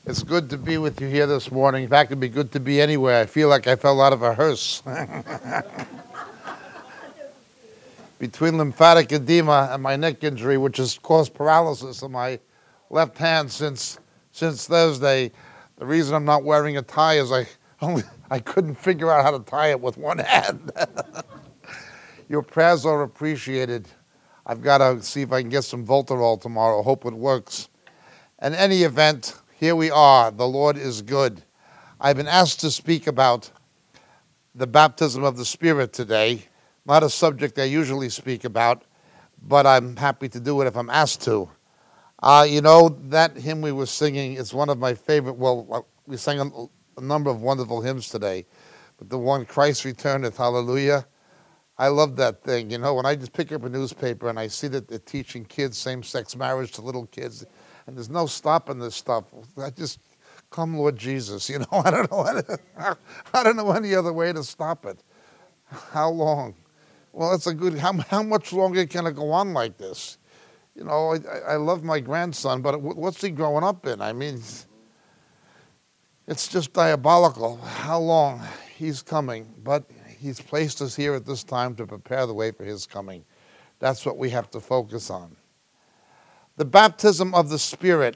It's good to be with you here this morning. In fact, it'd be good to be anywhere. I feel like I fell out of a hearse. Between lymphatic edema and my neck injury, which has caused paralysis in my left hand since Thursday, the reason I'm not wearing a tie is I couldn't figure out how to tie it with one hand. Your prayers are appreciated. I've got to see if I can get some Voltarol tomorrow. Hope it works. In any event, here we are. The Lord is good. I've been asked to speak about the baptism of the Spirit today. Not a subject I usually speak about, but I'm happy to do it if I'm asked to. That hymn we were singing is one of my favorite. Well, we sang a number of wonderful hymns today, but the one, Christ Returneth, Hallelujah. I love that thing. When I just pick up a newspaper and I see that they're teaching kids same-sex marriage to little kids, and there's no stopping this stuff. I just, come Lord Jesus. I don't know any other way to stop it. How long? Well, that's a good, how much longer can it go on like this? I love my grandson, but what's he growing up in? I mean, it's just diabolical how long he's coming, but he's placed us here at this time to prepare the way for his coming. That's what we have to focus on. The baptism of the Spirit.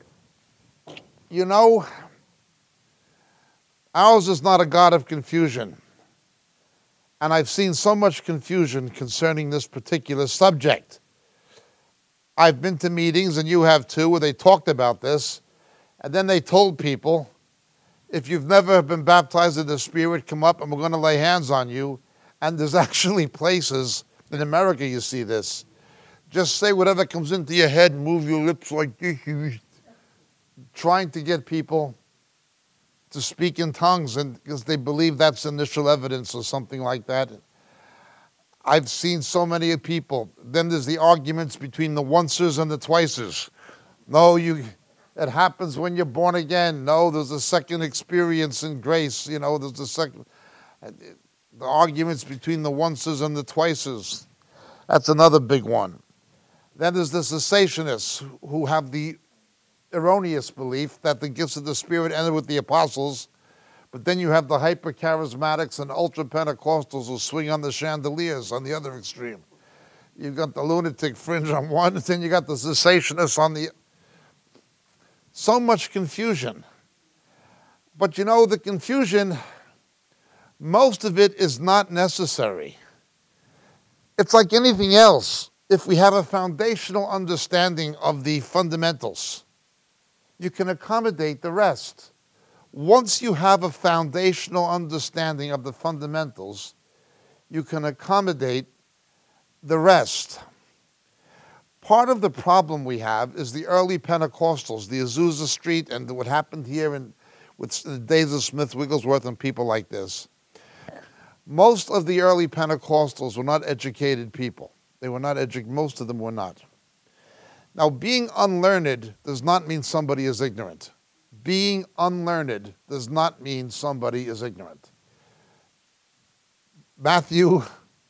Ours is not a God of confusion. And I've seen so much confusion concerning this particular subject. I've been to meetings, and you have too, where they talked about this, and then they told people, if you've never been baptized in the Spirit, come up and we're going to lay hands on you. And there's actually places, in America you see this, just say whatever comes into your head and move your lips like this, trying to get people to speak in tongues, and because they believe that's initial evidence or something like that. I've seen so many people. Then there's the arguments between the oncers and the twicers. No, it happens when you're born again. No, there's a second experience in grace. There's a second. The arguments between the oncers and the twicers. That's another big one. Then there's the cessationists who have the erroneous belief that the gifts of the Spirit ended with the apostles, but then you have the hyper-charismatics and ultra-Pentecostals who swing on the chandeliers on the other extreme. You've got the lunatic fringe on one, and then you got the cessationists on the... So much confusion. But the confusion, most of it is not necessary. It's like anything else. If we have a foundational understanding of the fundamentals, you can accommodate the rest. Once you have a foundational understanding of the fundamentals, you can accommodate the rest. Part of the problem we have is the early Pentecostals, the Azusa Street, and what happened here with the days of Smith Wigglesworth and people like this. Most of the early Pentecostals were not educated people. They were not most of them were not. Now, being unlearned does not mean somebody is ignorant. Being unlearned does not mean somebody is ignorant. Matthew,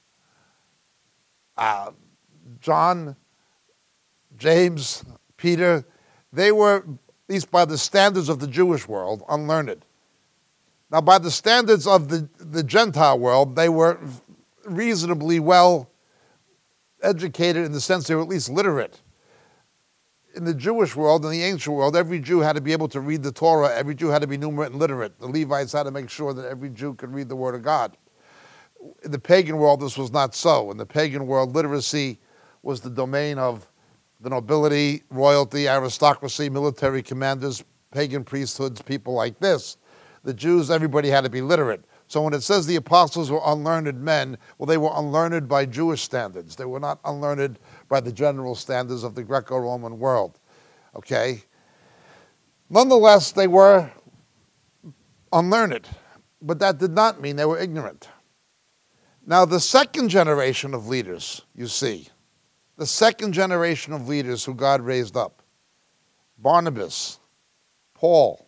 John, James, Peter, they were, at least by the standards of the Jewish world, unlearned. Now, by the standards of the Gentile world, they were reasonably well educated in the sense they were at least literate. In the Jewish world, in the ancient world, every Jew had to be able to read the Torah. Every Jew had to be numerate and literate. The Levites had to make sure that every Jew could read the Word of God. In the pagan world, this was not so. In the pagan world, literacy was the domain of the nobility, royalty, aristocracy, military commanders, pagan priesthoods, people like this. The Jews, everybody had to be literate. So when it says the apostles were unlearned men, well, they were unlearned by Jewish standards. They were not unlearned by the general standards of the Greco-Roman world. Okay? Nonetheless, they were unlearned, but that did not mean they were ignorant. Now, the second generation of leaders, you see, the second generation of leaders who God raised up, Barnabas, Paul,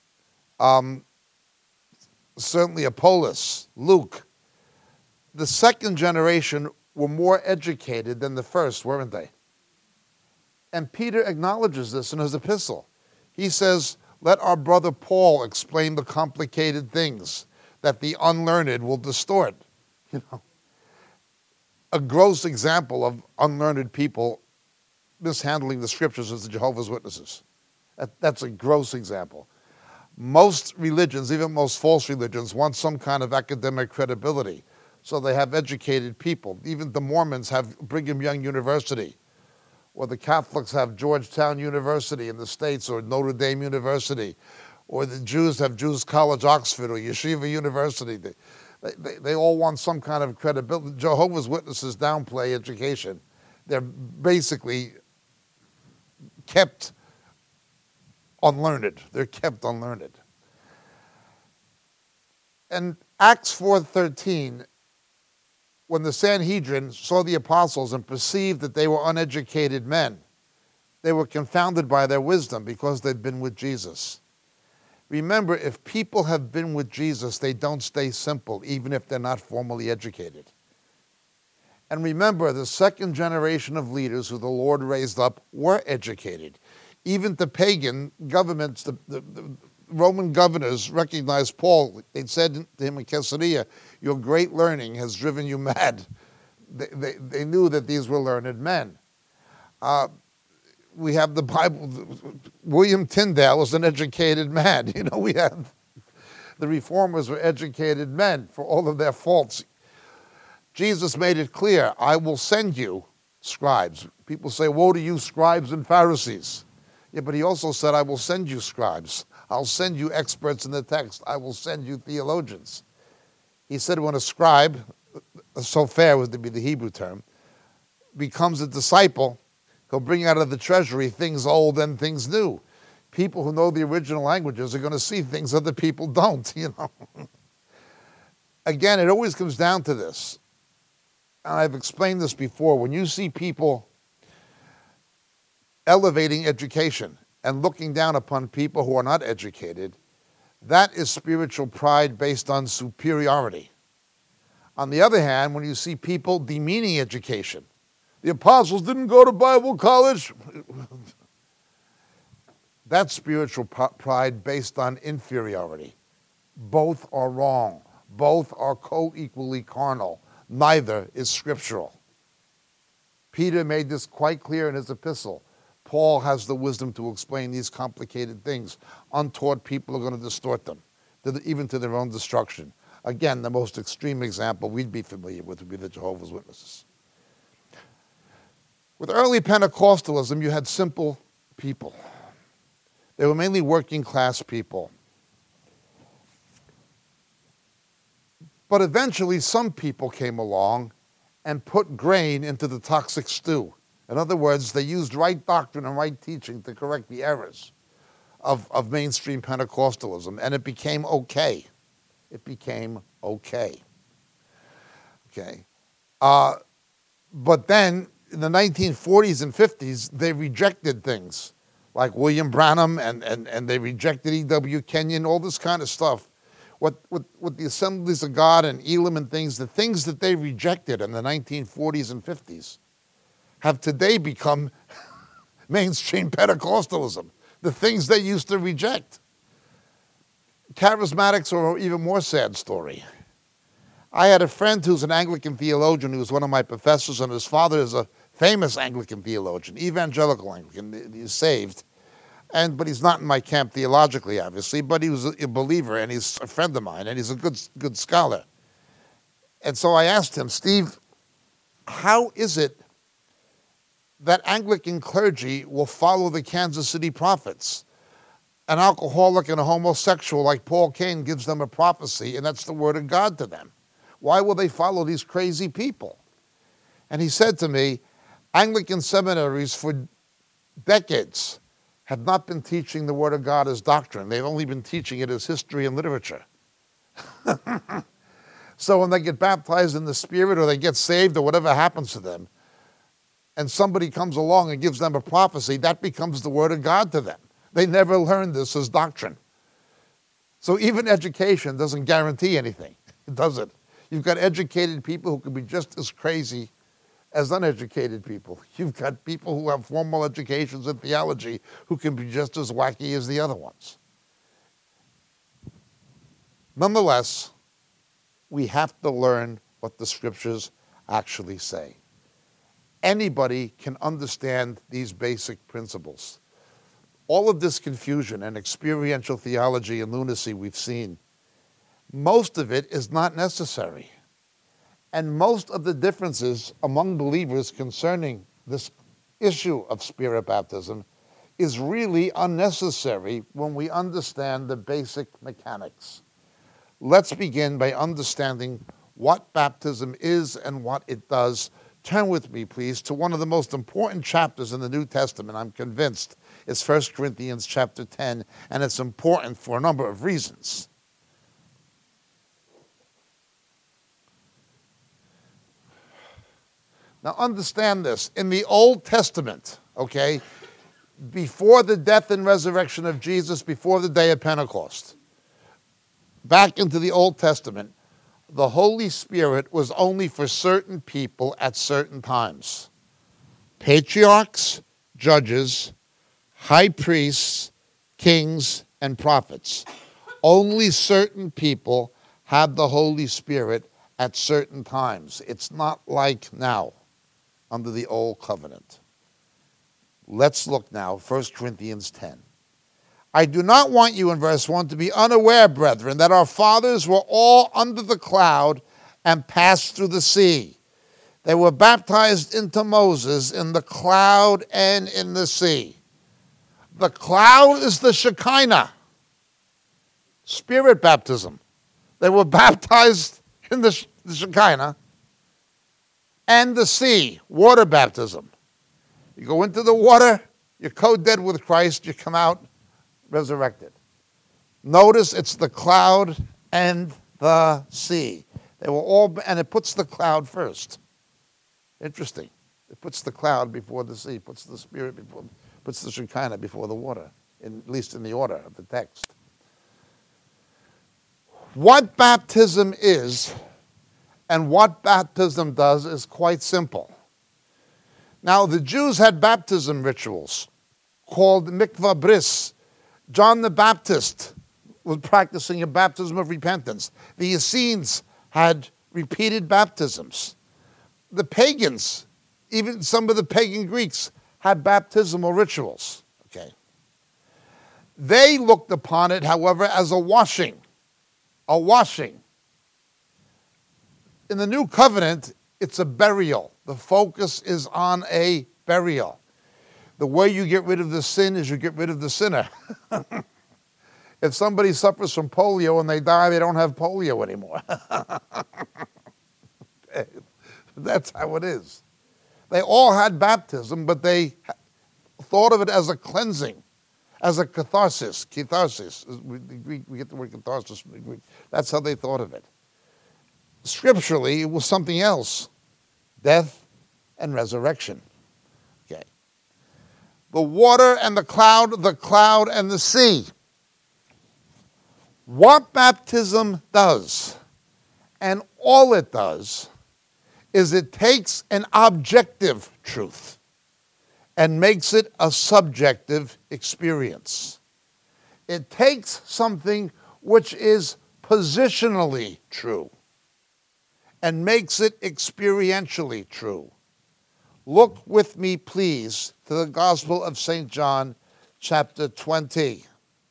certainly Apollos, Luke, the second generation were more educated than the first, weren't they? And Peter acknowledges this in his epistle. He says, Let our brother Paul explain the complicated things that the unlearned will distort. You know, a gross example of unlearned people mishandling the scriptures is the Jehovah's Witnesses. That's a gross example. Most religions, even most false religions, want some kind of academic credibility. So they have educated people. Even the Mormons have Brigham Young University, or the Catholics have Georgetown University in the States, or Notre Dame University, or the Jews have Jews College Oxford, or Yeshiva University. They all want some kind of credibility. Jehovah's Witnesses downplay education. They're basically kept unlearned. They're kept unlearned. And Acts 4:13, when the Sanhedrin saw the apostles and perceived that they were uneducated men, they were confounded by their wisdom because they'd been with Jesus. Remember, if people have been with Jesus, they don't stay simple, even if they're not formally educated. And remember, the second generation of leaders who the Lord raised up were educated. Even the pagan governments, the Roman governors recognized Paul. They said to him in Caesarea, "Your great learning has driven you mad." They knew that these were learned men. We have the Bible. William Tyndale was an educated man. You know, we have the reformers were educated men for all of their faults. Jesus made it clear, "I will send you scribes." People say, "Woe to you, scribes and Pharisees." Yeah, but he also said, "I will send you scribes. I'll send you experts in the text. I will send you theologians." He said when a scribe, a sofer was to be the Hebrew term, becomes a disciple, he'll bring out of the treasury things old and things new. People who know the original languages are going to see things other people don't, you know. Again, it always comes down to this. And I've explained this before. When you see people elevating education and looking down upon people who are not educated, that is spiritual pride based on superiority. On the other hand, when you see people demeaning education, the apostles didn't go to Bible college, that's spiritual pride based on inferiority. Both are wrong. Both are co-equally carnal. Neither is scriptural. Peter made this quite clear in his epistle. Paul has the wisdom to explain these complicated things. Untaught people are going to distort them, even to their own destruction. Again, the most extreme example we'd be familiar with would be the Jehovah's Witnesses. With early Pentecostalism, you had simple people. They were mainly working class people. But eventually, some people came along and put grain into the toxic stew. In other words, they used right doctrine and right teaching to correct the errors of mainstream Pentecostalism, and it became okay. It became okay. Okay. But then, in the 1940s and 50s, they rejected things like William Branham, and they rejected E.W. Kenyon, all this kind of stuff. What the Assemblies of God and Elam and things, the things that they rejected in the 1940s and 50s, have today become mainstream Pentecostalism. The things they used to reject. Charismatics are an even more sad story. I had a friend who's an Anglican theologian who was one of my professors, and his father is a famous Anglican theologian, evangelical Anglican. He's saved, but he's not in my camp theologically, obviously, but he was a believer, and he's a friend of mine, and he's a good scholar. And so I asked him, "Steve, how is it that Anglican clergy will follow the Kansas City prophets? An alcoholic and a homosexual like Paul Cain gives them a prophecy, and that's the word of God to them. Why will they follow these crazy people?" And he said to me, Anglican seminaries for decades have not been teaching the word of God as doctrine. They've only been teaching it as history and literature. So when they get baptized in the Spirit, or they get saved, or whatever happens to them, and somebody comes along and gives them a prophecy, that becomes the word of God to them. They never learned this as doctrine. So even education doesn't guarantee anything. It doesn't. You've got educated people who can be just as crazy as uneducated people. You've got people who have formal educations in theology who can be just as wacky as the other ones. Nonetheless, we have to learn what the scriptures actually say. Anybody can understand these basic principles. All of this confusion and experiential theology and lunacy we've seen, most of it is not necessary. And most of the differences among believers concerning this issue of spirit baptism is really unnecessary when we understand the basic mechanics. Let's begin by understanding what baptism is and what it does. Turn with me, please, to one of the most important chapters in the New Testament, I'm convinced. It's 1 Corinthians chapter 10, and it's important for a number of reasons. Now understand this. In the Old Testament, okay, before the death and resurrection of Jesus, before the day of Pentecost, back into the Old Testament, the Holy Spirit was only for certain people at certain times. Patriarchs, judges, high priests, kings, and prophets. Only certain people had the Holy Spirit at certain times. It's not like now under the Old Covenant. Let's look now, 1 Corinthians 10. I do not want you, in verse 1, to be unaware, brethren, that our fathers were all under the cloud and passed through the sea. They were baptized into Moses in the cloud and in the sea. The cloud is the Shekinah, spirit baptism. They were baptized in the Shekinah, and the sea, water baptism. You go into the water, you're co-dead with Christ, you come out resurrected. Notice it's the cloud and the sea. They were all, and it puts the cloud first. Interesting. It puts the cloud before the sea, puts the spirit before, puts the Shekinah before the water, at least in the order of the text. What baptism is and what baptism does is quite simple. Now, the Jews had baptism rituals called mikvah bris. John the Baptist was practicing a baptism of repentance. The Essenes had repeated baptisms. The pagans, even some of the pagan Greeks, had baptismal rituals. Okay. They looked upon it, however, as a washing. A washing. In the New Covenant, it's a burial. The focus is on a burial. The way you get rid of the sin is you get rid of the sinner. If somebody suffers from polio and they die, they don't have polio anymore. That's how it is. They all had baptism, but they thought of it as a cleansing, as a catharsis. Catharsis. We get the word catharsis from the Greek. That's how they thought of it. Scripturally, it was something else. Death and resurrection. Okay. The water and the cloud and the sea. What baptism does, and all it does, is it takes an objective truth and makes it a subjective experience. It takes something which is positionally true and makes it experientially true. Look with me, please, to the Gospel of St. John, chapter 20.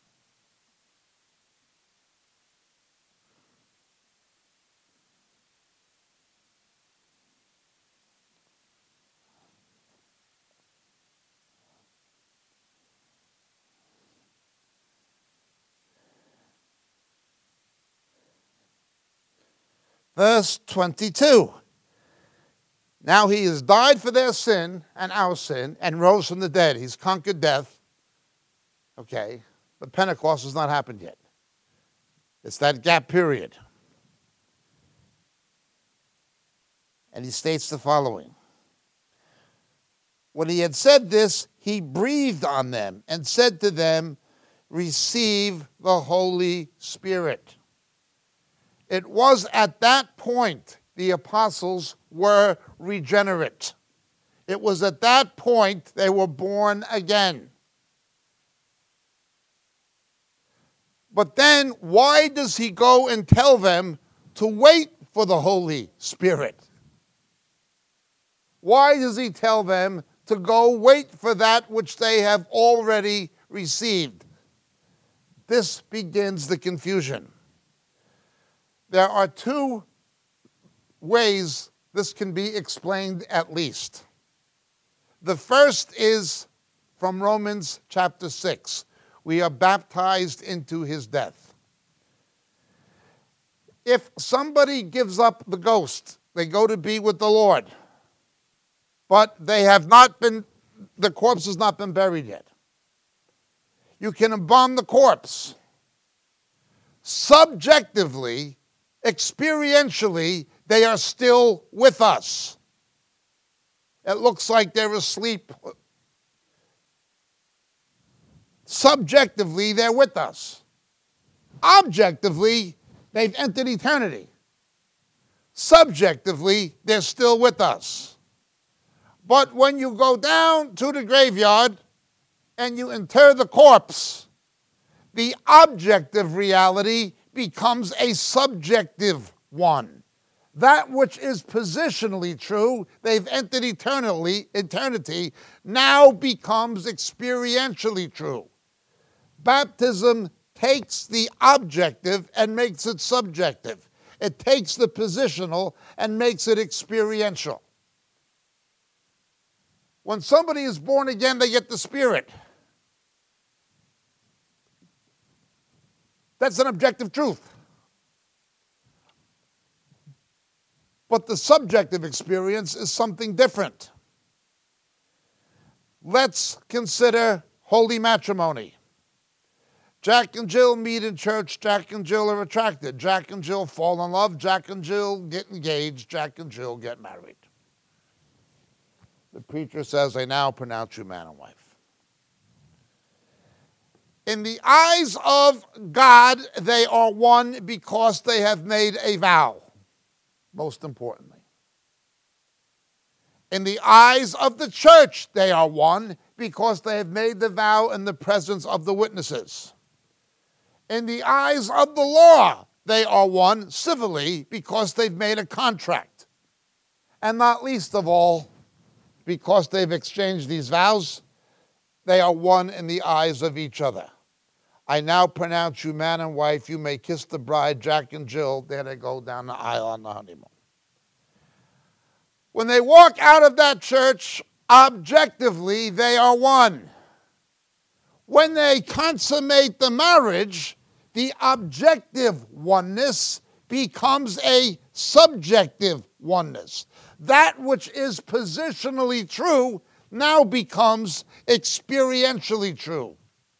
Verse 22. Now he has died for their sin and our sin and rose from the dead. He's conquered death. Okay, but Pentecost has not happened yet. It's that gap period. And he states the following. When he had said this, he breathed on them and said to them, receive the Holy Spirit. It was at that point the apostles were regenerate. It was at that point they were born again. But then why does he go and tell them to wait for the Holy Spirit? Why does he tell them to go wait for that which they have already received? This begins the confusion. There are two ways this can be explained at least. The first is from Romans chapter 6. We are baptized into his death. If somebody gives up the ghost, they go to be with the Lord, but the corpse has not been buried yet. You can embalm the corpse. Subjectively, experientially, they are still with us. It looks like they're asleep. Subjectively, they're with us. Objectively, they've entered eternity. Subjectively, they're still with us. But when you go down to the graveyard and you inter the corpse, the objective reality becomes a subjective one. That which is positionally true, they've entered eternity, now becomes experientially true. Baptism takes the objective and makes it subjective. It takes the positional and makes it experiential. When somebody is born again, they get the Spirit. That's an objective truth. But the subjective experience is something different. Let's consider holy matrimony. Jack and Jill meet in church. Jack and Jill are attracted. Jack and Jill fall in love. Jack and Jill get engaged. Jack and Jill get married. The preacher says, I now pronounce you man and wife. In the eyes of God, they are one because they have made a vow, most importantly. In the eyes of the church, they are one because they have made the vow in the presence of the witnesses. In the eyes of the law, they are one civilly because they've made a contract. And not least of all, because they've exchanged these vows, they are one in the eyes of each other. I now pronounce you man and wife. You may kiss the bride, Jack and Jill. There they go down the aisle on the honeymoon. When they walk out of that church, objectively, they are one. When they consummate the marriage, the objective oneness becomes a subjective oneness. That which is positionally true now becomes experientially true.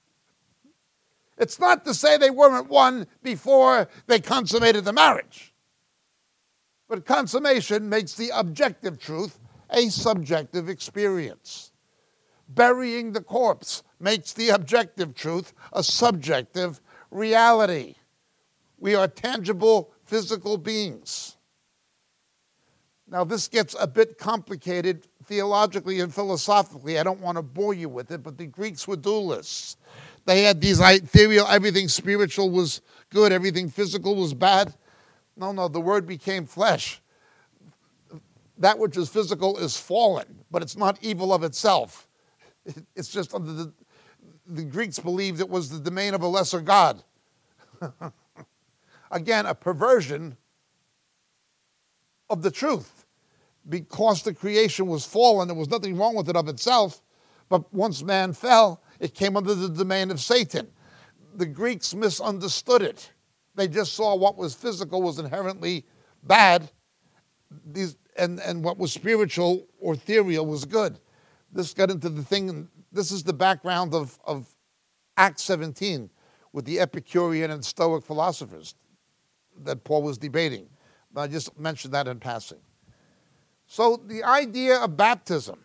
It's not to say they weren't one before they consummated the marriage. But consummation makes the objective truth a subjective experience. Burying the corpse makes the objective truth a subjective reality. We are tangible, physical beings. Now, this gets a bit complicated theologically and philosophically. I don't want to bore you with it, but the Greeks were dualists. They had these theory, everything spiritual was good, everything physical was bad. No, the Word became flesh. That which is physical is fallen, but it's not evil of itself. It's just under the Greeks believed it was the domain of a lesser god. Again, a perversion of the truth. Because the creation was fallen, there was nothing wrong with it of itself, but once man fell, it came under the domain of Satan. The Greeks misunderstood it. They just saw what was physical was inherently bad, and what was spiritual or ethereal was good. This got into the thing, and this is the background of Acts 17 with the Epicurean and Stoic philosophers that Paul was debating. I just mentioned that in passing. So the idea of baptism,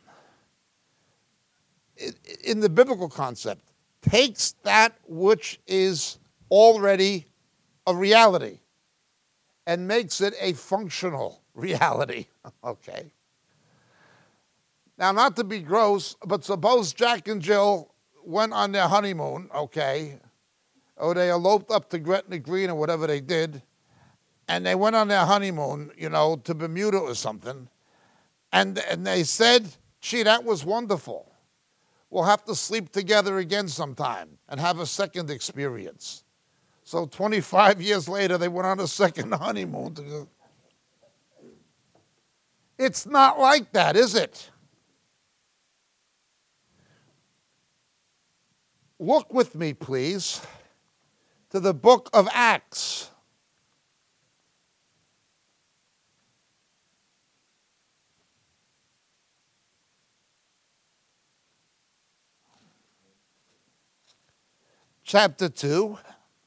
in the biblical concept, takes that which is already a reality and makes it a functional reality. Okay. Now, not to be gross, but suppose Jack and Jill went on their honeymoon, okay, or they eloped up to Gretna Green or whatever they did, and they went on their honeymoon, to Bermuda or something, and they said, gee, that was wonderful. We'll have to sleep together again sometime and have a second experience. So 25 years later, they went on a second honeymoon. It's not like that, is it? Look with me, please, to the book of Acts. Chapter 2.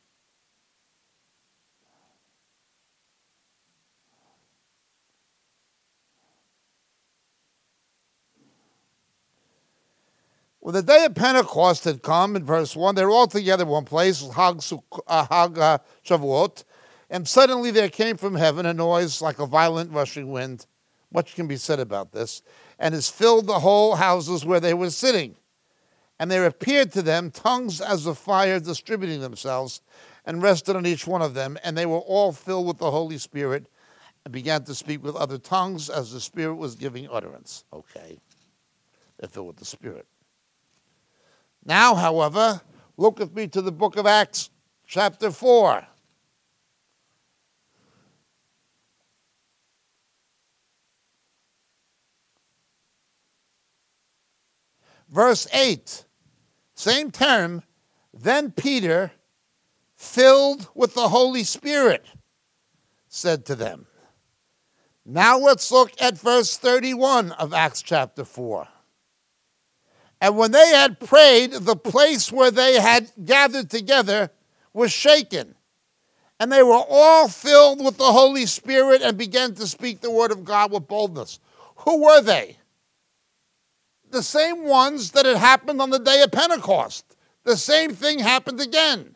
When the day of Pentecost had come, in verse 1, they were all together in one place, Hag Shavuot, and suddenly there came from heaven a noise like a violent rushing wind. Much can be said about this. And it filled the whole houses where they were sitting. And there appeared to them tongues as of fire distributing themselves, and rested on each one of them. And they were all filled with the Holy Spirit, and began to speak with other tongues as the Spirit was giving utterance. Okay, they're filled with the Spirit. Now, however, look with me to the book of Acts, chapter 4. Verse 8, same term, then Peter, filled with the Holy Spirit, said to them. Now let's look at verse 31 of Acts chapter 4. And when they had prayed, the place where they had gathered together was shaken. And they were all filled with the Holy Spirit and began to speak the word of God with boldness. Who were they? The same ones that had happened on the day of Pentecost. The same thing happened again.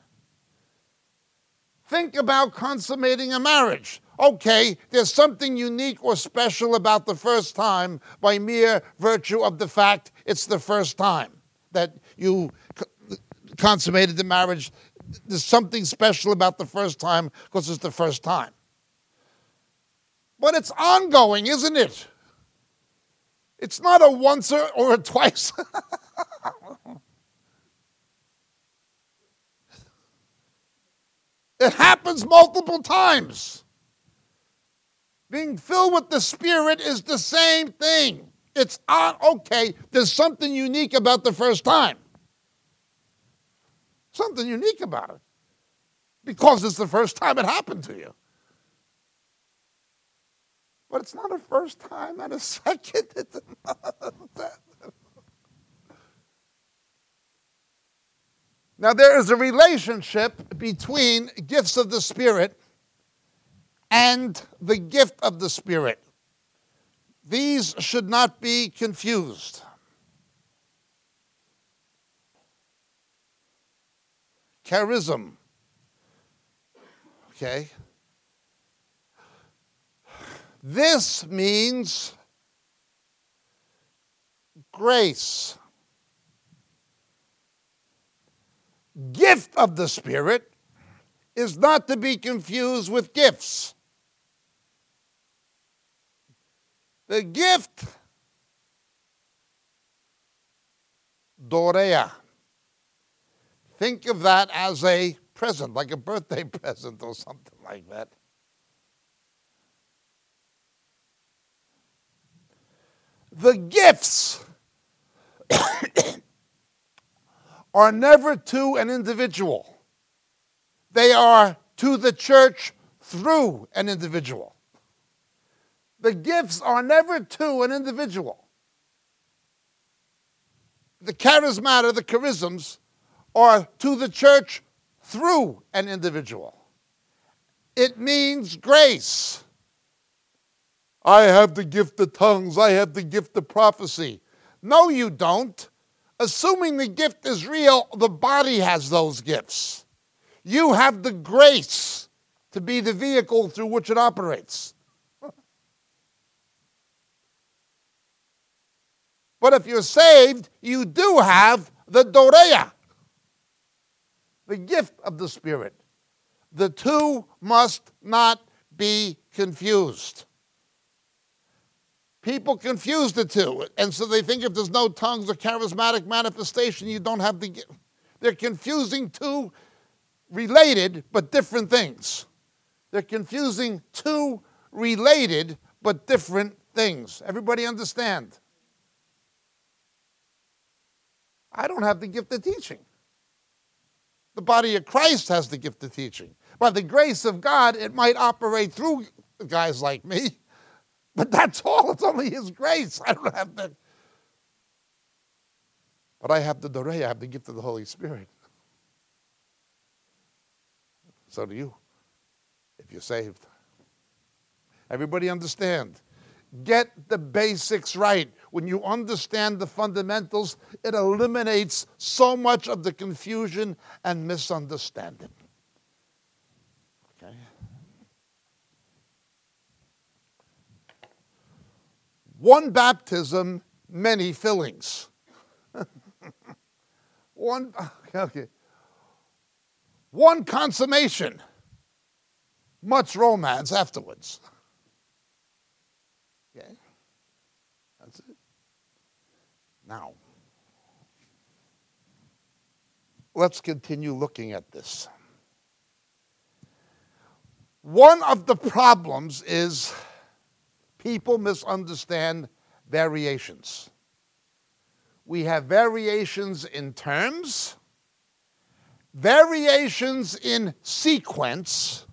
Think about consummating a marriage. Okay, there's something unique or special about the first time by mere virtue of the fact it's the first time that you consummated the marriage. There's something special about the first time because it's the first time. But it's ongoing, isn't it? It's not a once or a twice. It happens multiple times. Being filled with the Spirit is the same thing. It's okay, there's something unique about the first time. Something unique about it. Because it's the first time it happened to you. But it's not a first time and a second. Now there is a relationship between gifts of the Spirit and the gift of the Spirit. These should not be confused. Charism. Okay. This means grace. Gift of the Spirit is not to be confused with gifts. The gift, dorea. Think of that as a present, like a birthday present or something like that. The gifts are never to an individual. They are to the church through an individual. The gifts are never to an individual. The charismata, the charisms, are to the church through an individual. It means grace. I have the gift of tongues. I have the gift of prophecy. No, you don't. Assuming the gift is real, the body has those gifts. You have the grace to be the vehicle through which it operates. But if you're saved, you do have the dorea, the gift of the Spirit. The two must not be confused. People confuse the two, and so they think if there's no tongues or charismatic manifestation, you don't have the gift. They're confusing two related but different things. They're confusing two related but different things. Everybody understand? I don't have the gift of teaching. The body of Christ has the gift of teaching. By the grace of God, it might operate through guys like me, but that's all. It's only His grace. I don't have the... But I have the Dorei. I have the gift of the Holy Spirit. So do you, if you're saved. Everybody understand? Get the basics right. When you understand the fundamentals, it eliminates so much of the confusion and misunderstanding. Okay? One baptism, many fillings. One consummation, much romance afterwards. Okay? That's it. Now, let's continue looking at this. One of the problems is people misunderstand variations. We have variations in terms, variations in sequence,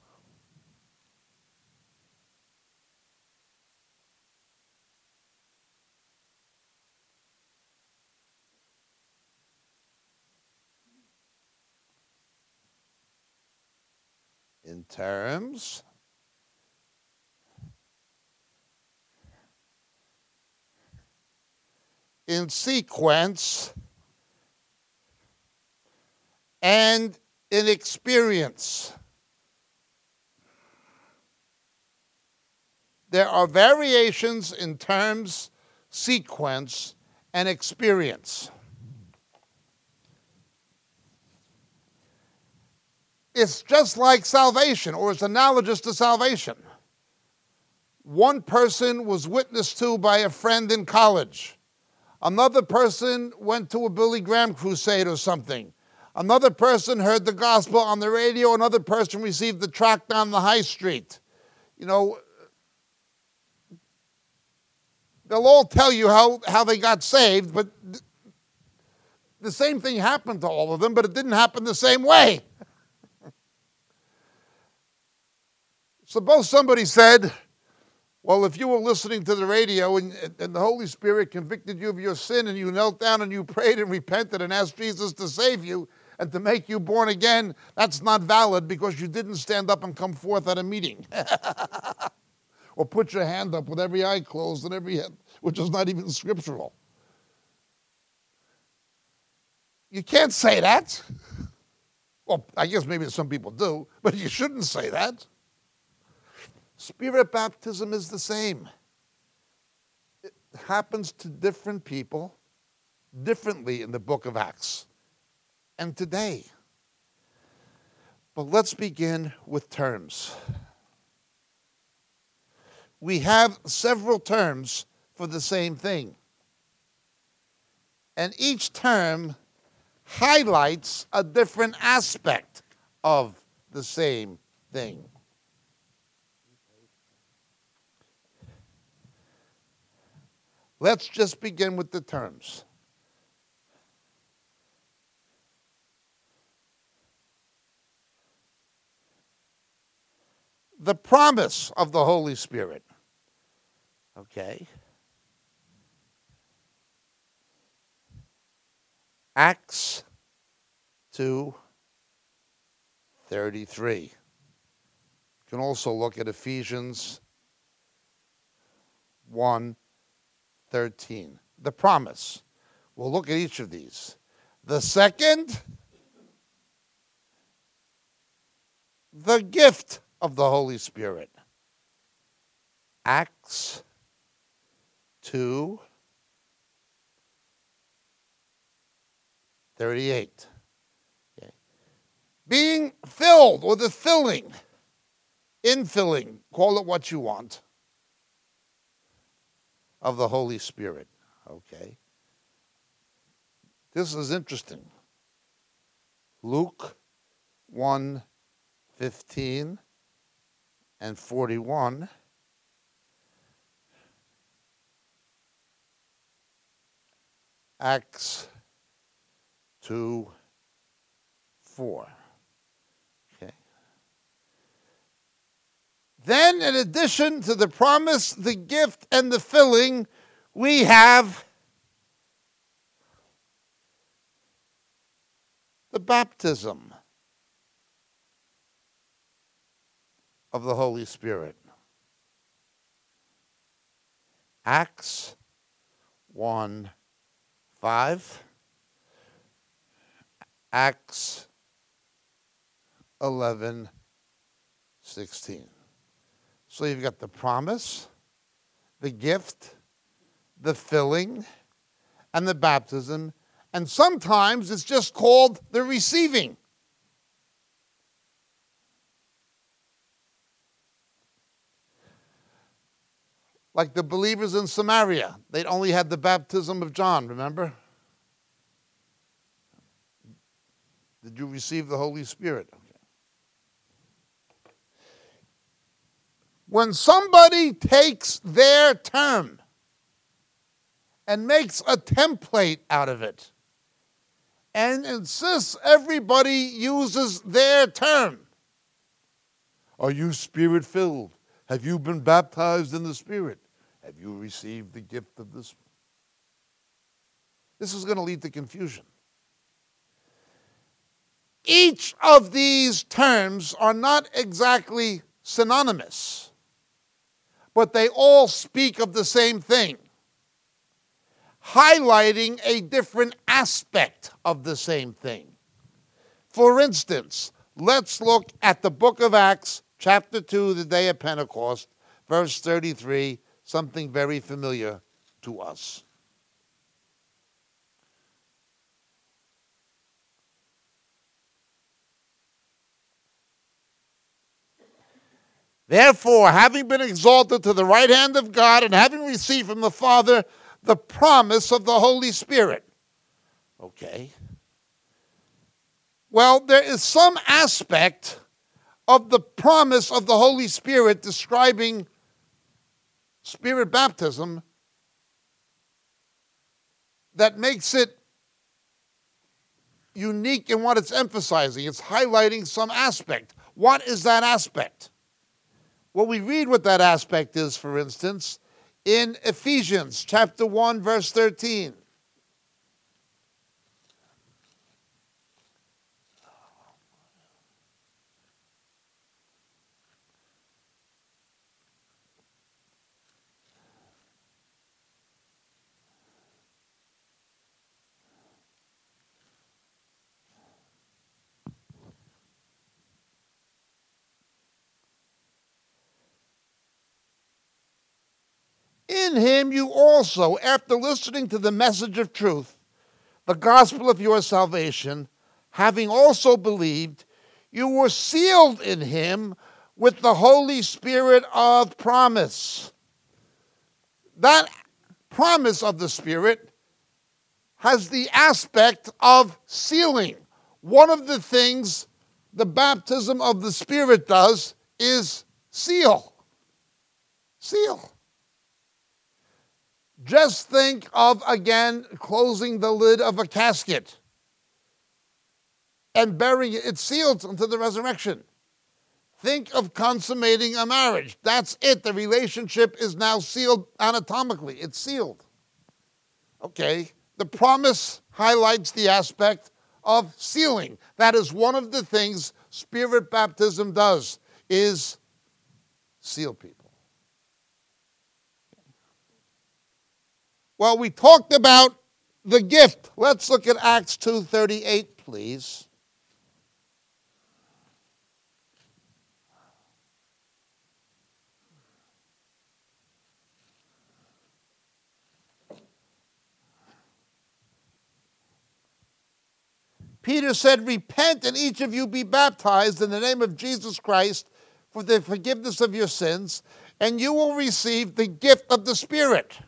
in terms, in sequence, and in experience. There are variations in terms, sequence, and experience. It's just like salvation, or it's analogous to salvation. One person was witnessed to by a friend in college. Another person went to a Billy Graham crusade or something. Another person heard the gospel on the radio. Another person received the tract on the high street. You know, they'll all tell you how they got saved, but the same thing happened to all of them, but it didn't happen the same way. Suppose somebody said, well, if you were listening to the radio and the Holy Spirit convicted you of your sin and you knelt down and you prayed and repented and asked Jesus to save you and to make you born again, that's not valid because you didn't stand up and come forth at a meeting. Or put your hand up with every eye closed and every head, which is not even scriptural. You can't say that. Well, I guess maybe some people do, but you shouldn't say that. Spirit baptism is the same. It happens to different people differently in the book of Acts and today. But let's begin with terms. We have several terms for the same thing. And each term highlights a different aspect of the same thing. Let's just begin with the terms. The promise of the Holy Spirit. Okay. Acts 2:33. You can also look at Ephesians 1:13. The promise. We'll look at each of these. The second, the gift of the Holy Spirit. Acts 2:38. Okay. being filled, or the filling, infilling, call it what you want, of the Holy Spirit. Okay. This is interesting. Luke 1:15 and 41. Acts 2:4. Okay. Then, in addition to the promise, the gift, and the filling, we have the baptism of the Holy Spirit. Acts 1:5, Acts 11:16. So you've got the promise, the gift, the filling, and the baptism, and sometimes it's just called the receiving. Like the believers in Samaria, they only had the baptism of John, remember? Did you receive the Holy Spirit? Okay. When somebody takes their term and makes a template out of it and insists everybody uses their term, are you Spirit-filled? Have you been baptized in the Spirit? Have you received the gift of the Spirit? This is going to lead to confusion. Each of these terms are not exactly synonymous, but they all speak of the same thing, highlighting a different aspect of the same thing. For instance, let's look at the book of Acts, chapter 2, the day of Pentecost, verse 33, something very familiar to us. Therefore, having been exalted to the right hand of God and having received from the Father the promise of the Holy Spirit. Okay. Well, there is some aspect of the promise of the Holy Spirit describing Spirit baptism that makes it unique in what it's emphasizing. It's highlighting some aspect. What is that aspect? Well, we read what that aspect is, for instance, in Ephesians chapter 1, verse 13. In him you also, after listening to the message of truth, the gospel of your salvation, having also believed, you were sealed in him with the Holy Spirit of promise. That promise of the Spirit has the aspect of sealing. One of the things the baptism of the Spirit does is seal. Seal. Just think of, again, closing the lid of a casket and burying it. It's sealed until the resurrection. Think of consummating a marriage. That's it. The relationship is now sealed anatomically. It's sealed. Okay. The promise highlights the aspect of sealing. That is one of the things Spirit baptism does, is seal people. Well, we talked about the gift. Let's look at Acts 2:38, please. Peter said, repent and each of you be baptized in the name of Jesus Christ for the forgiveness of your sins, and you will receive the gift of the Spirit.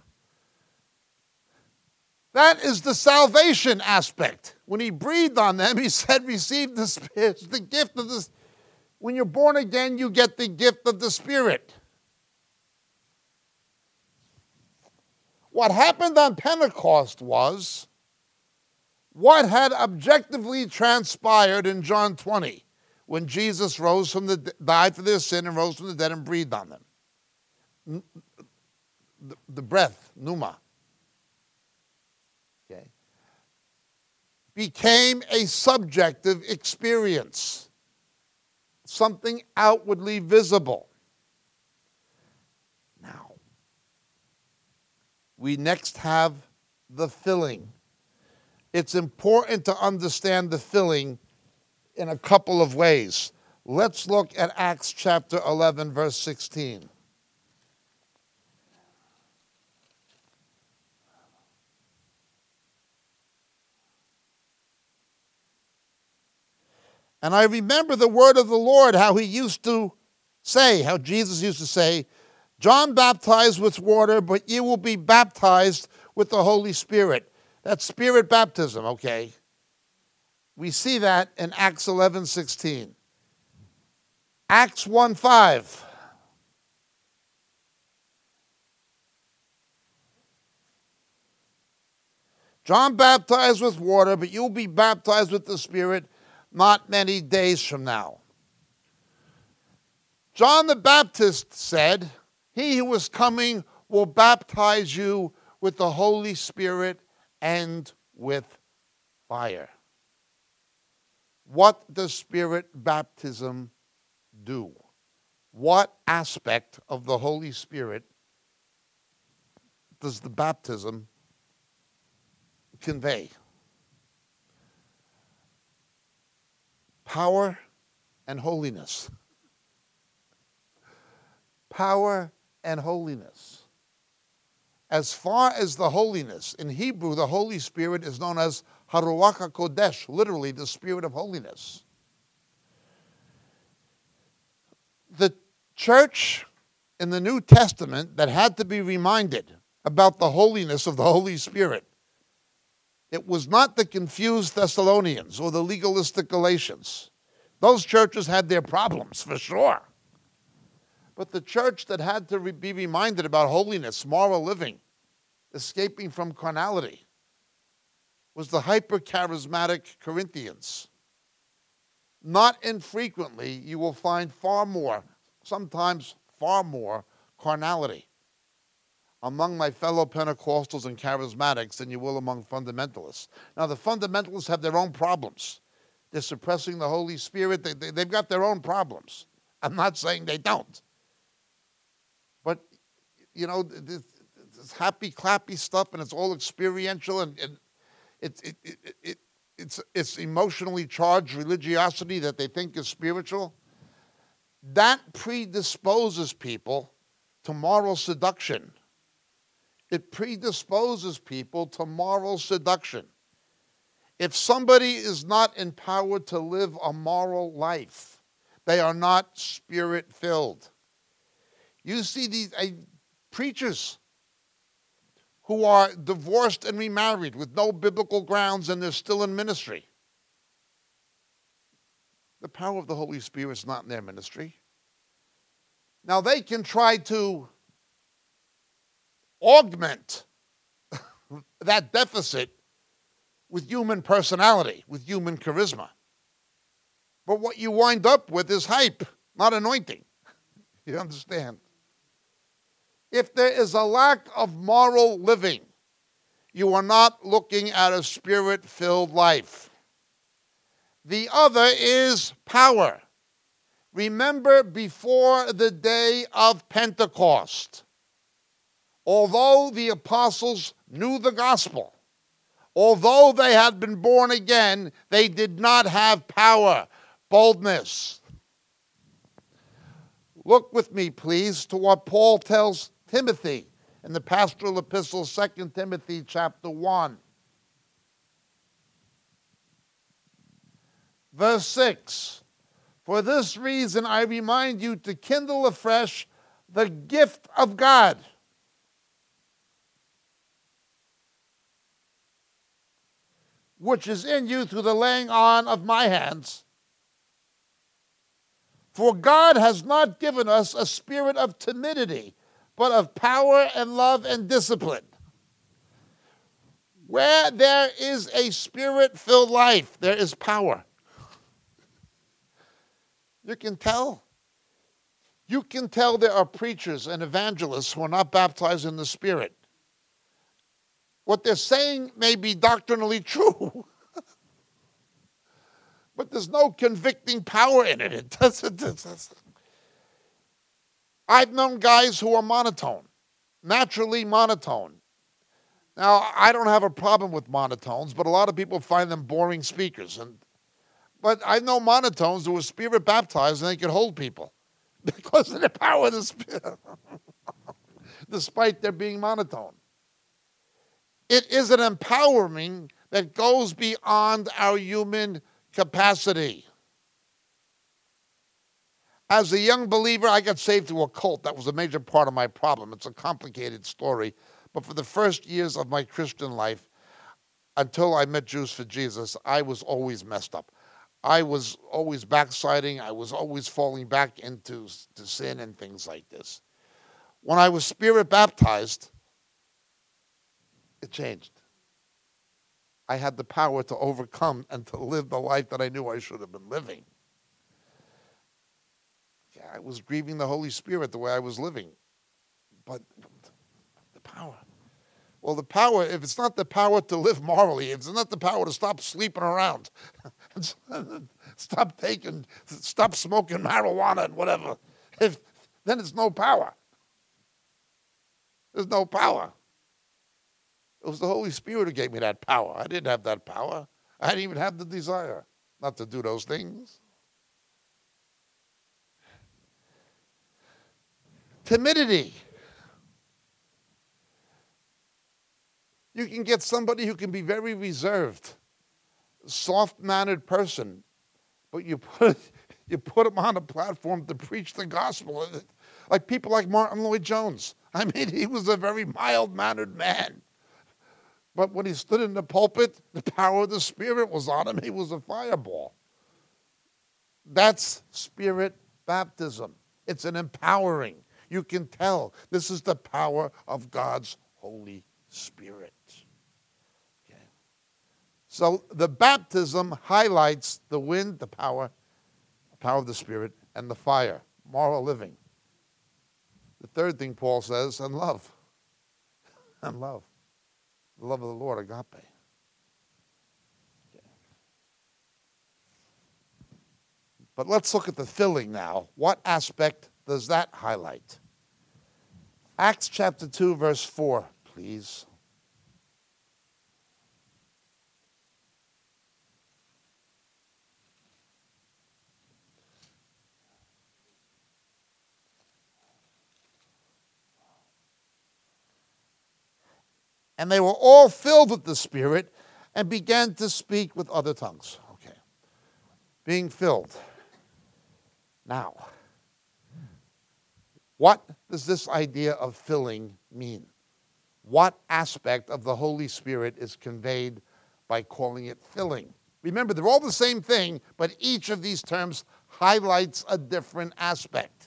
That is the salvation aspect. When he breathed on them, he said, receive the Spirit, the gift of the. When you're born again, you get the gift of the Spirit. What happened on Pentecost was what had objectively transpired in John 20 when Jesus died for their sin and rose from the dead and breathed on them. The breath, pneuma, okay, became a subjective experience, something outwardly visible. Now, we next have the filling. It's important to understand the filling in a couple of ways. Let's look at Acts chapter 11, verse 16. And I remember the word of the Lord, how he used to say, how Jesus used to say, John baptized with water, but you will be baptized with the Holy Spirit. That's spirit baptism, okay? We see that in Acts 11:16. Acts 1:5. John baptized with water, but you'll be baptized with the Spirit not many days from now. John the Baptist said, he who is coming will baptize you with the Holy Spirit and with fire. What does Spirit baptism do? What aspect of the Holy Spirit does the baptism convey? Power and holiness. Power and holiness. As far as the holiness, in Hebrew, the Holy Spirit is known as Haruach HaKodesh, literally the Spirit of holiness. The church in the New Testament that had to be reminded about the holiness of the Holy Spirit, it was not the confused Thessalonians or the legalistic Galatians. Those churches had their problems, for sure. But the church that had to be reminded about holiness, moral living, escaping from carnality, was the hyper-charismatic Corinthians. Not infrequently, you will find far more, sometimes far more, carnality among my fellow Pentecostals and charismatics than you will among fundamentalists. Now, the fundamentalists have their own problems. They're suppressing the Holy Spirit. They've got their own problems. I'm not saying they don't. But, you know, this happy, clappy stuff, and it's all experiential, and it's emotionally charged religiosity that they think is spiritual. That predisposes people to moral seduction. It predisposes people to moral seduction. If somebody is not empowered to live a moral life, they are not spirit-filled. You see these preachers who are divorced and remarried with no biblical grounds, and they're still in ministry. The power of the Holy Spirit is not in their ministry. Now, they can try to augment that deficit with human personality, with human charisma. But what you wind up with is hype, not anointing. You understand? If there is a lack of moral living, you are not looking at a spirit-filled life. The other is power. Remember, before the day of Pentecost, although the apostles knew the gospel, although they had been born again, they did not have power, boldness. Look with me, please, to what Paul tells Timothy in the pastoral epistle, 2 Timothy chapter 1. Verse 6, for this reason I remind you to kindle afresh the gift of God, which is in you through the laying on of my hands. For God has not given us a spirit of timidity, but of power and love and discipline. Where there is a spirit-filled life, there is power. You can tell. You can tell there are preachers and evangelists who are not baptized in the Spirit. What they're saying may be doctrinally true, but there's no convicting power in it. It doesn't. I've known guys who are monotone, naturally monotone. Now, I don't have a problem with monotones, but a lot of people find them boring speakers. But I know monotones who were spirit baptized and they could hold people because of the power of the Spirit, despite their being monotone. It is an empowering that goes beyond our human capacity. As a young believer, I got saved through a cult. That was a major part of my problem. It's a complicated story. But for the first years of my Christian life, until I met Jews for Jesus, I was always messed up. I was always backsliding. I was always falling back into sin and things like this. When I was spirit baptized, it changed. I had the power to overcome and to live the life that I knew I should have been living. Yeah, I was grieving the Holy Spirit the way I was living. But the power. Well, the power, if it's not the power to live morally, if it's not the power to stop sleeping around, stop smoking marijuana and whatever, then it's no power. There's no power. It was the Holy Spirit who gave me that power. I didn't have that power. I didn't even have the desire not to do those things. Timidity. You can get somebody who can be very reserved, soft-mannered person, but you put them on a platform to preach the gospel. Like people like Martin Lloyd-Jones. I mean, he was a very mild-mannered man. But when he stood in the pulpit, the power of the Spirit was on him. He was a fireball. That's spirit baptism. It's an empowering. You can tell this is the power of God's Holy Spirit. Okay. So the baptism highlights the wind, the power of the Spirit, and the fire, moral living. The third thing Paul says, and love. And love. The love of the Lord, agape. Okay. But let's look at the filling now. What aspect does that highlight? Acts chapter 2, verse 4, please. And they were all filled with the Spirit and began to speak with other tongues. Okay. Being filled. Now, what does this idea of filling mean? What aspect of the Holy Spirit is conveyed by calling it filling? Remember, they're all the same thing, but each of these terms highlights a different aspect.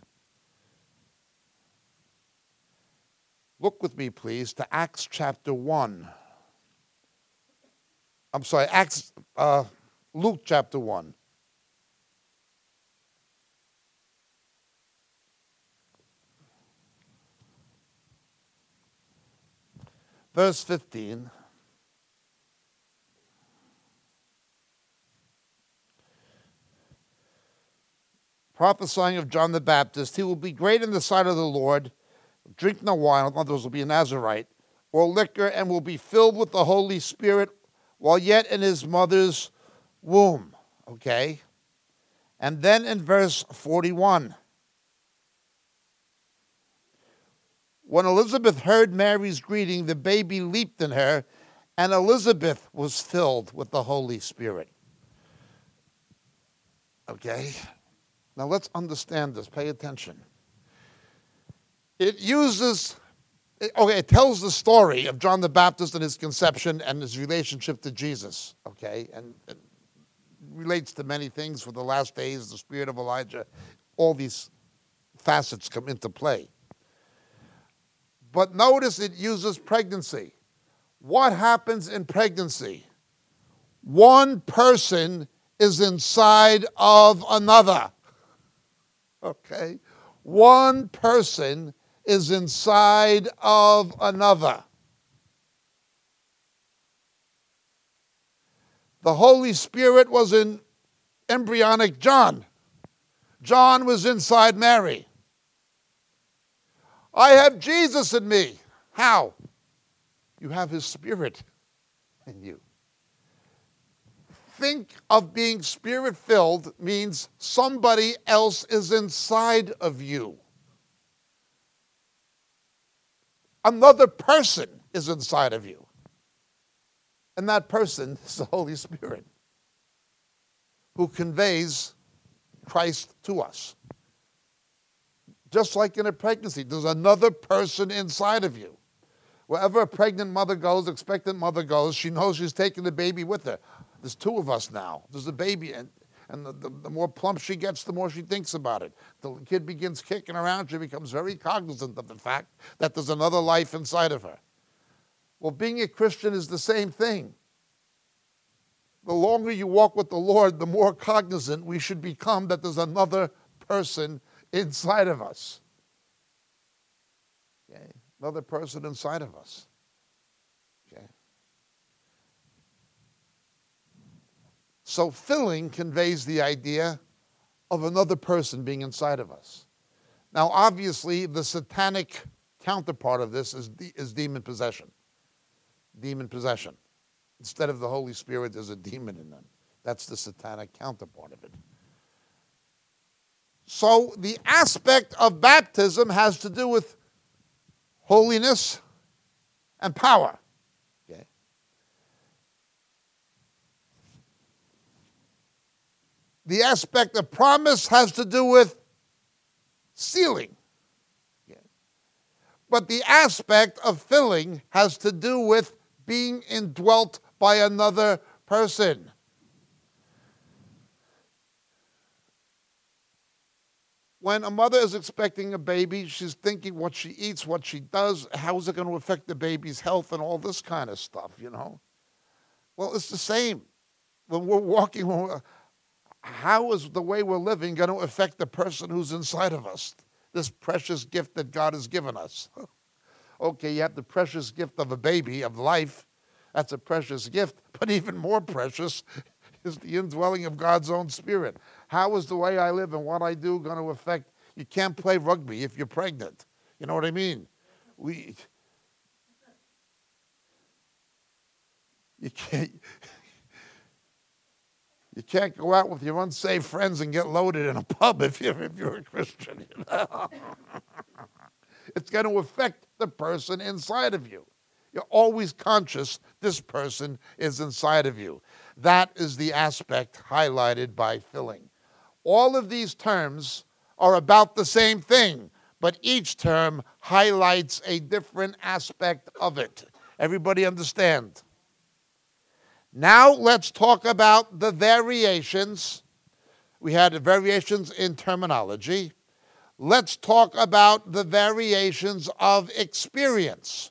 Look with me, please, to Acts chapter 1. Luke chapter 1. Verse 15. Prophesying of John the Baptist, he will be great in the sight of the Lord, drink no wine, in other words, will be a Nazarite, or liquor, and will be filled with the Holy Spirit while yet in his mother's womb. Okay? And then in verse 41, when Elizabeth heard Mary's greeting, the baby leaped in her, and Elizabeth was filled with the Holy Spirit. Okay? Now let's understand this. Pay attention. It tells the story of John the Baptist and his conception and his relationship to Jesus, okay? And it relates to many things for the last days, the spirit of Elijah. All these facets come into play. But notice it uses pregnancy. What happens in pregnancy? One person is inside of another. Okay? One person is inside of another. The Holy Spirit was in embryonic John. John was inside Mary. I have Jesus in me. How? You have his spirit in you. Think of being spirit-filled means somebody else is inside of you. Another person is inside of you. And that person is the Holy Spirit, who conveys Christ to us. Just like in a pregnancy, there's another person inside of you. Wherever a pregnant mother goes, expectant mother goes, she knows she's taking the baby with her. There's two of us now. There's a baby, and the more plump she gets, the more she thinks about it. The kid begins kicking around, she becomes very cognizant of the fact that there's another life inside of her. Well, being a Christian is the same thing. The longer you walk with the Lord, the more cognizant we should become that there's another person inside of us. Okay? Another person inside of us. Okay? So filling conveys the idea of another person being inside of us. Now, obviously, the satanic counterpart of this is demon possession. Demon possession. Instead of the Holy Spirit, there's a demon in them. That's the satanic counterpart of it. So the aspect of baptism has to do with holiness and power. Okay. The aspect of promise has to do with sealing. Okay. But the aspect of filling has to do with being indwelt by another person. When a mother is expecting a baby, she's thinking what she eats, what she does, how is it going to affect the baby's health and all this kind of stuff, you know? Well, it's the same. When we're walking, how is the way we're living going to affect the person who's inside of us? This precious gift that God has given us. Okay, you have the precious gift of a baby, of life. That's a precious gift. But even more precious is the indwelling of God's own Spirit. How is the way I live and what I do going to affect? You can't play rugby if you're pregnant. You know what I mean? You can't go out with your unsaved friends and get loaded in a pub if you're a Christian. You know? It's going to affect the person inside of you. You're always conscious this person is inside of you. That is the aspect highlighted by filling. All of these terms are about the same thing, but each term highlights a different aspect of it. Everybody understand? Now let's talk about the variations. We had variations in terminology. Let's talk about the variations of experience.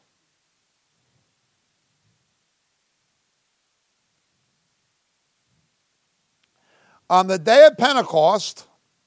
On the day of Pentecost,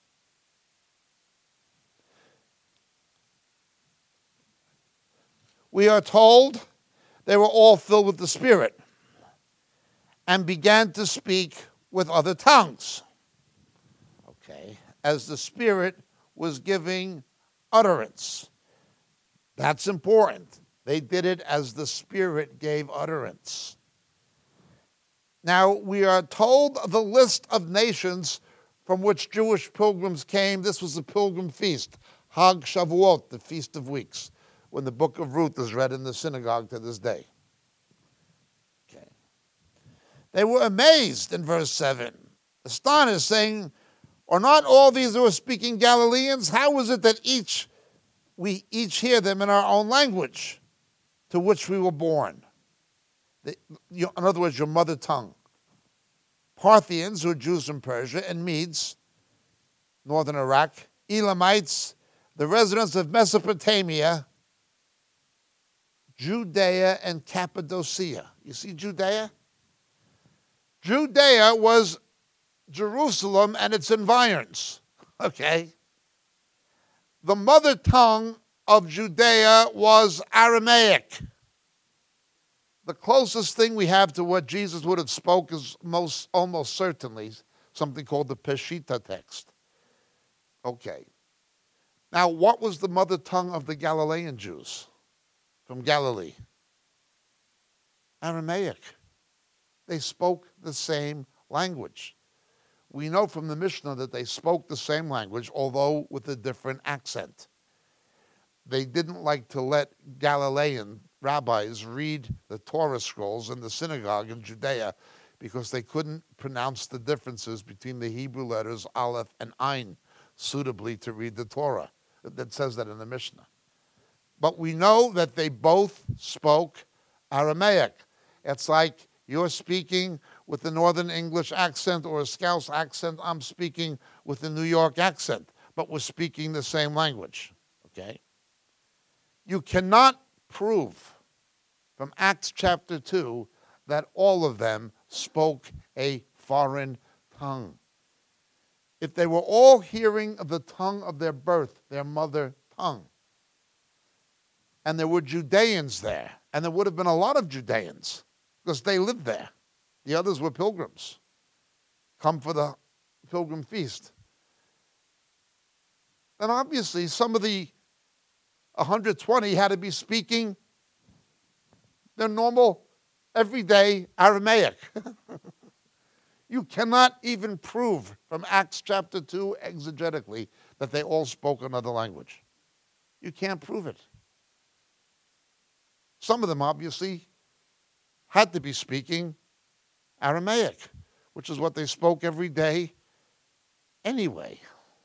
we are told they were all filled with the Spirit and began to speak with other tongues. Okay, as the Spirit was giving utterance. That's important. They did it as the Spirit gave utterance. Now, we are told the list of nations from which Jewish pilgrims came. This was the pilgrim feast, Hag Shavuot, the Feast of Weeks, when the book of Ruth is read in the synagogue to this day. Okay. They were amazed in verse 7, astonished, saying, Are not all these who are speaking Galileans? How is it that we each hear them in our own language to which we were born? In other words, your mother tongue. Parthians, who are Jews from Persia, and Medes, northern Iraq, Elamites, the residents of Mesopotamia, Judea and Cappadocia. You see Judea? Judea was Jerusalem and its environs, okay? The mother tongue of Judea was Aramaic. The closest thing we have to what Jesus would have spoke is almost certainly something called the Peshitta text. Okay. Now, what was the mother tongue of the Galilean Jews from Galilee? Aramaic. They spoke the same language. We know from the Mishnah that they spoke the same language, although with a different accent. They didn't like to let Galilean rabbis read the Torah scrolls in the synagogue in Judea because they couldn't pronounce the differences between the Hebrew letters Aleph and Ayin suitably to read the Torah. That says that in the Mishnah. But we know that they both spoke Aramaic. It's like you're speaking with the Northern English accent or a Scouse accent. I'm speaking with the New York accent, but we're speaking the same language, okay? You cannot prove from Acts chapter 2 that all of them spoke a foreign tongue. If they were all hearing the tongue of their birth, their mother tongue, and there were Judeans there, and there would have been a lot of Judeans, because they lived there. The others were pilgrims, come for the pilgrim feast. Then obviously some of the 120 had to be speaking their normal, everyday Aramaic. You cannot even prove from Acts chapter 2 exegetically that they all spoke another language. You can't prove it. Some of them obviously had to be speaking Aramaic, which is what they spoke every day anyway.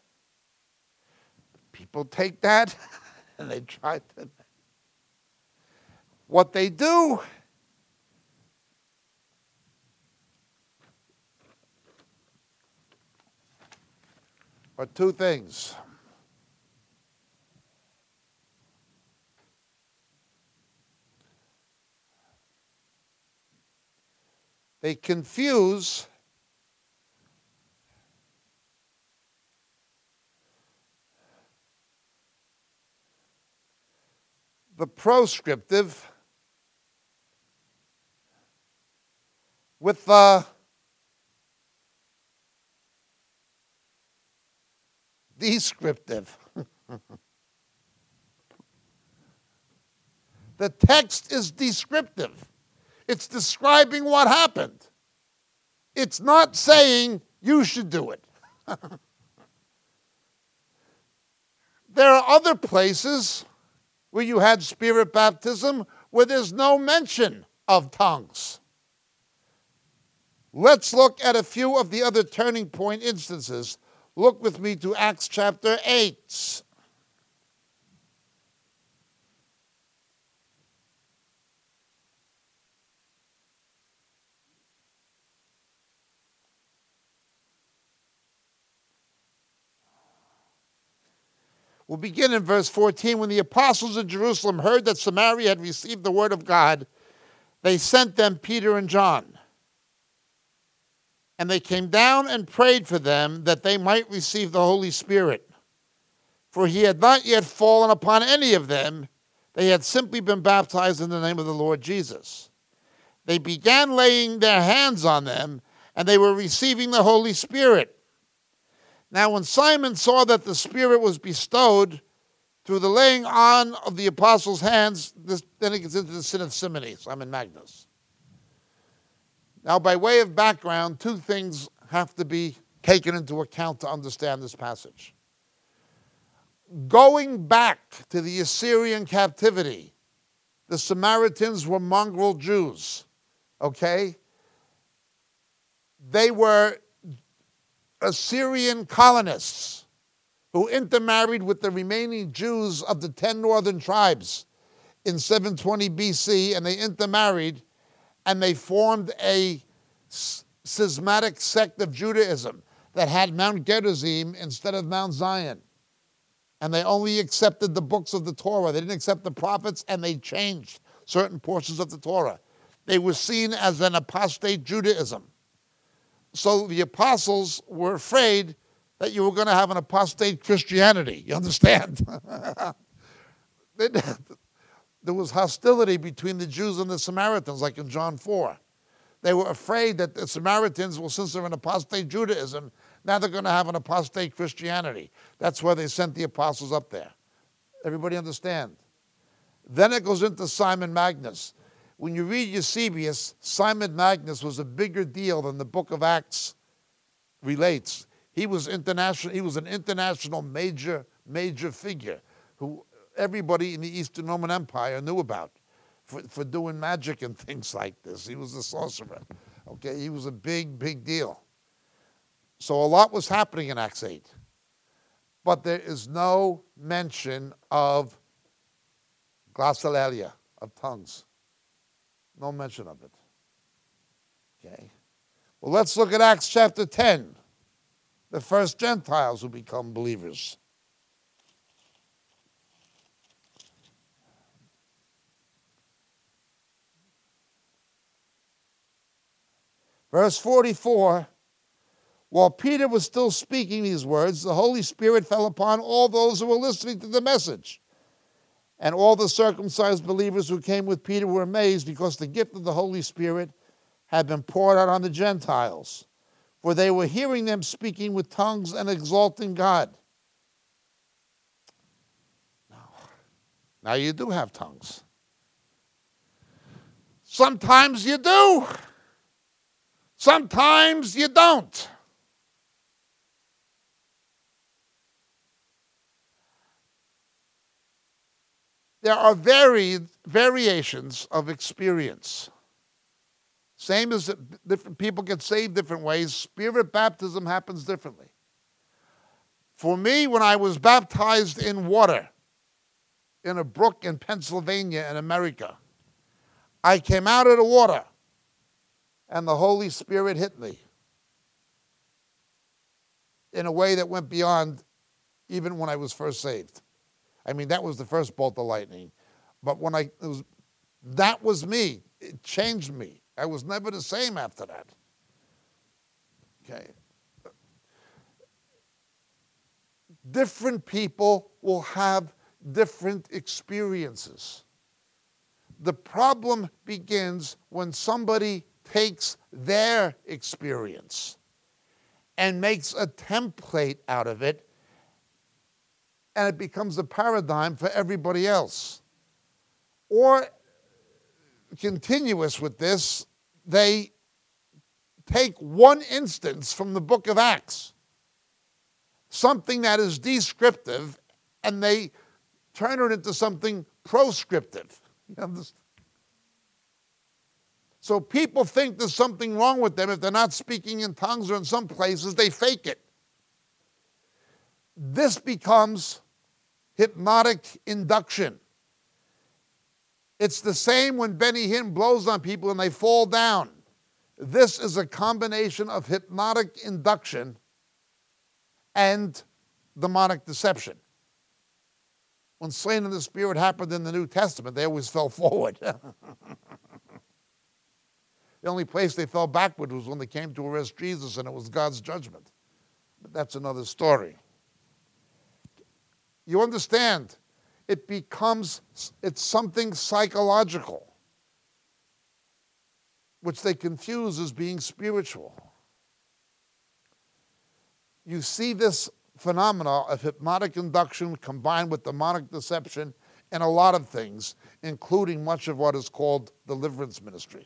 People take that and they try to. What they do are two things. They confuse the proscriptive with the descriptive. The text is descriptive. It's describing what happened. It's not saying you should do it. There are other places where you had spirit baptism where there's no mention of tongues. Let's look at a few of the other turning point instances. Look with me to Acts chapter 8. We'll begin in verse 14. When the apostles in Jerusalem heard that Samaria had received the word of God, they sent them Peter and John. And they came down and prayed for them that they might receive the Holy Spirit. For he had not yet fallen upon any of them. They had simply been baptized in the name of the Lord Jesus. They began laying their hands on them, and they were receiving the Holy Spirit. Now when Simon saw that the Spirit was bestowed through the laying on of the apostles' hands, then it gets into the sin of simony, Simon Magnus. Now by way of background, two things have to be taken into account to understand this passage. Going back to the Assyrian captivity, the Samaritans were mongrel Jews, okay? They were Assyrian colonists who intermarried with the remaining Jews of the 10 northern tribes in 720 BC, and they intermarried, and they formed a schismatic sect of Judaism that had Mount Gerizim instead of Mount Zion. And they only accepted the books of the Torah. They didn't accept the prophets, and they changed certain portions of the Torah. They were seen as an apostate Judaism. So the apostles were afraid that you were going to have an apostate Christianity. You understand? There was hostility between the Jews and the Samaritans, like in John 4. They were afraid that the Samaritans, well, since they're in apostate Judaism, now they're going to have an apostate Christianity. That's why they sent the apostles up there. Everybody understand? Then it goes into Simon Magus. When you read Eusebius, Simon Magus was a bigger deal than the book of Acts relates. He was international. He was an international major figure who everybody in the Eastern Roman Empire knew about for doing magic and things like this. He was a sorcerer. Okay, he was a big deal. So a lot was happening in Acts 8. But there is no mention of glossolalia, of tongues. No mention of it. Okay. Well, let's look at Acts chapter 10. The first Gentiles who become believers. Verse 44, while Peter was still speaking these words, the Holy Spirit fell upon all those who were listening to the message. And all the circumcised believers who came with Peter were amazed because the gift of the Holy Spirit had been poured out on the Gentiles, for they were hearing them speaking with tongues and exalting God. Now you do have tongues. Sometimes you do. Sometimes you don't. There are variations of experience. Same as different people get saved different ways, spirit baptism happens differently. For me, when I was baptized in water in a brook in Pennsylvania in America, I came out of the water and the Holy Spirit hit me in a way that went beyond even when I was first saved. I mean, that was the first bolt of lightning. But that was me. It changed me. I was never the same after that. Okay. Different people will have different experiences. The problem begins when somebody takes their experience and makes a template out of it, and it becomes a paradigm for everybody else. Or, continuous with this, they take one instance from the book of Acts, something that is descriptive, and they turn it into something proscriptive. You understand? So people think there's something wrong with them if they're not speaking in tongues, or in some places they fake it. This becomes hypnotic induction. It's the same when Benny Hinn blows on people and they fall down. This is a combination of hypnotic induction and demonic deception. When slain in the Spirit happened in the New Testament, they always fell forward. The only place they fell backward was when they came to arrest Jesus, and it was God's judgment. But that's another story. You understand? It's something psychological, which they confuse as being spiritual. You see this phenomena of hypnotic induction combined with demonic deception in a lot of things, including much of what is called deliverance ministry.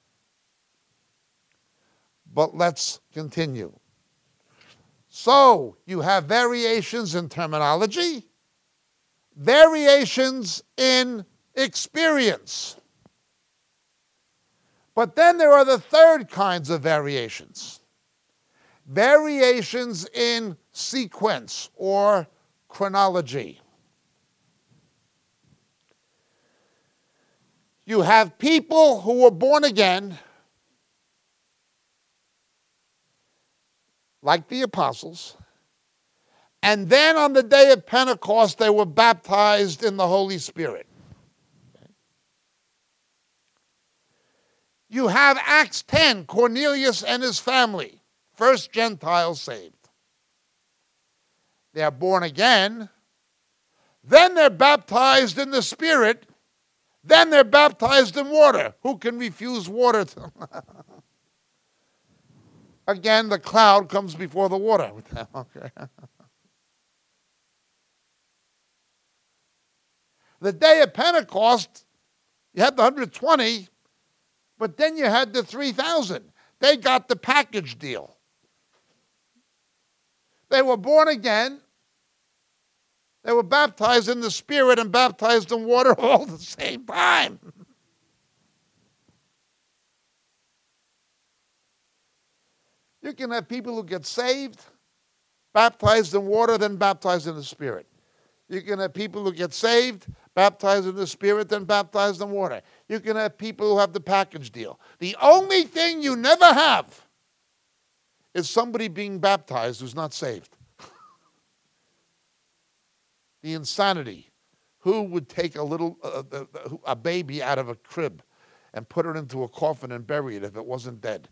But let's continue. So, you have variations in terminology, variations in experience. But then there are the third kinds of variations. variations in sequence or chronology. You have people who were born again, like the apostles, and then on the day of Pentecost, they were baptized in the Holy Spirit. You have Acts 10, Cornelius and his family, first Gentiles saved. They are born again, then they're baptized in the Spirit, then they're baptized in water. Who can refuse water? Again, the cloud comes before the water. Okay. The day of Pentecost, you had the 120, but then you had the 3,000. They got the package deal. They were born again. They were baptized in the Spirit and baptized in water all at the same time. You can have people who get saved, baptized in water, then baptized in the Spirit. You can have people who get saved, baptized in the Spirit, then baptized in water. You can have people who have the package deal. The only thing you never have is somebody being baptized who's not saved. The insanity. Who would take a baby out of a crib and put it into a coffin and bury it if it wasn't dead?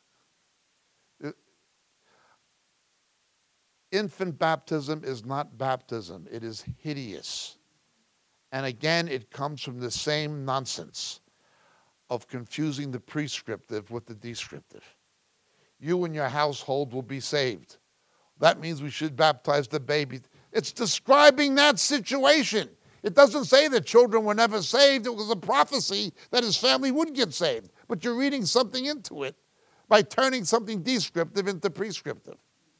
Infant baptism is not baptism. It is hideous. And again, it comes from the same nonsense of confusing the prescriptive with the descriptive. You and your household will be saved. That means we should baptize the baby. It's describing that situation. It doesn't say that children were never saved. It was a prophecy that his family would get saved. But you're reading something into it by turning something descriptive into prescriptive.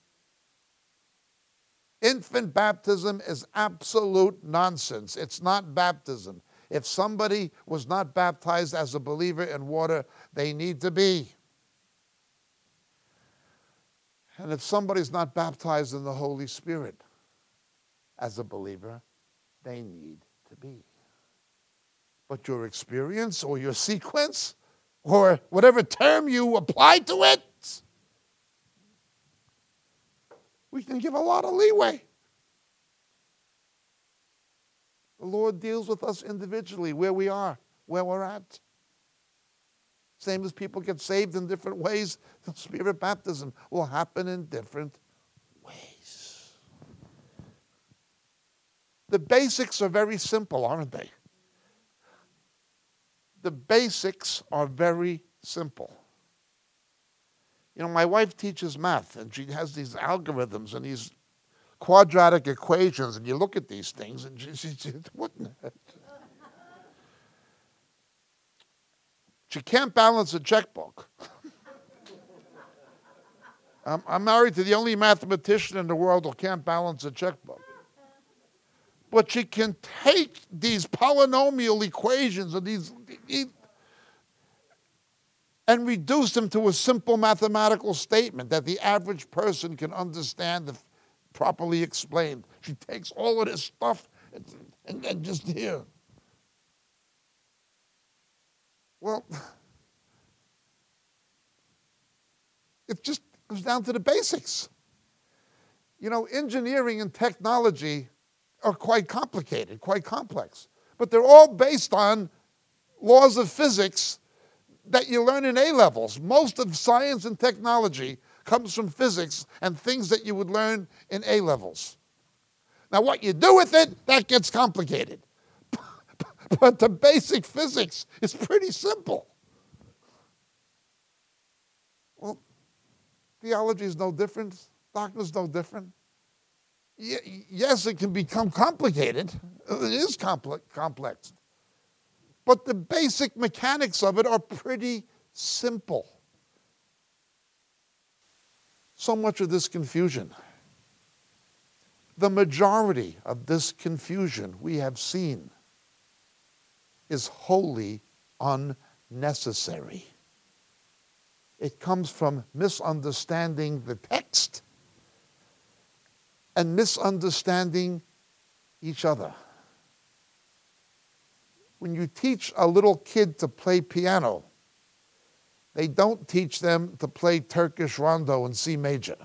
Infant baptism is absolute nonsense. It's not baptism. If somebody was not baptized as a believer in water, they need to be. And if somebody's not baptized in the Holy Spirit as a believer, they need to be. But your experience or your sequence or whatever term you apply to it, we can give a lot of leeway. The Lord deals with us individually where we are, where we're at. Same as people get saved in different ways, the Spirit baptism will happen in different ways. The basics are very simple, aren't they? The basics are very simple. You know, my wife teaches math, and she has these algorithms and these quadratic equations, and you look at these things, and she what in the heck? She can't balance a checkbook. I'm married to the only mathematician in the world who can't balance a checkbook. But she can take these polynomial equations and reduce them to a simple mathematical statement that the average person can understand if properly explained. She takes all of this stuff and just here. Well, it just comes down to the basics. You know, engineering and technology are quite complicated, quite complex. But they're all based on laws of physics that you learn in A-levels. Most of science and technology comes from physics and things that you would learn in A-levels. Now, what you do with it, that gets complicated. But the basic physics is pretty simple. Well, theology is no different. Doctrine is no different. Yes, it can become complicated. It is complex. But the basic mechanics of it are pretty simple. So much of this confusion. The majority of this confusion we have seen is wholly unnecessary. It comes from misunderstanding the text text and misunderstanding each other. When you teach a little kid to play piano, they don't teach them to play Turkish rondo in C major.